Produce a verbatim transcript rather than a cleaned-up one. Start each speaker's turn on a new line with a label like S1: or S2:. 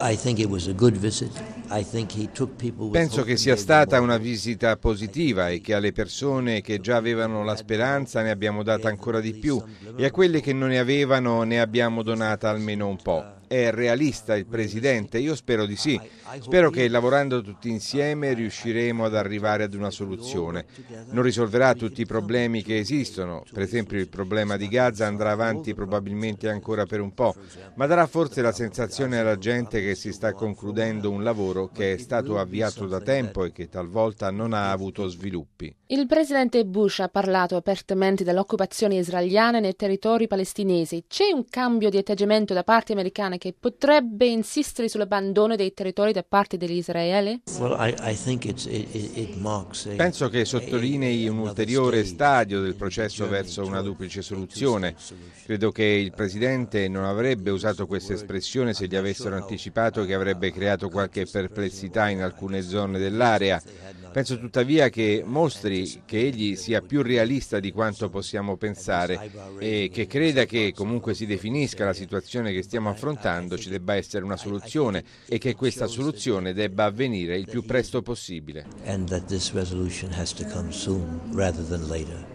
S1: Penso che sia stata una visita positiva e che alle persone che già avevano la speranza ne abbiamo data ancora di più e a quelle che non ne avevano ne abbiamo donata almeno un po'. È realista il Presidente? Io spero di sì. Spero che lavorando tutti insieme riusciremo ad arrivare ad una soluzione. Non risolverà tutti i problemi che esistono, per esempio il problema di Gaza andrà avanti probabilmente ancora per un po', ma darà forse la sensazione alla gente che si sta concludendo un lavoro che è stato avviato da tempo e che talvolta non ha avuto sviluppi.
S2: Il presidente Bush ha parlato apertamente dell'occupazione israeliana nei territori palestinesi. C'è un cambio di atteggiamento da parte americana che potrebbe insistere sull'abbandono dei territori da parte degli israeli?
S1: Penso che sottolinei un ulteriore stadio del processo verso una duplice soluzione. Credo che il Presidente non avrebbe usato questa espressione se gli avessero anticipato che avrebbe creato qualche perplessità in alcune zone dell'area. Penso tuttavia che mostri che egli sia più realista di quanto possiamo pensare e che creda che comunque si definisca la situazione che stiamo affrontando ci debba essere una soluzione e che questa soluzione debba avvenire il più presto possibile.
S3: And that this resolution has to come soon rather than later.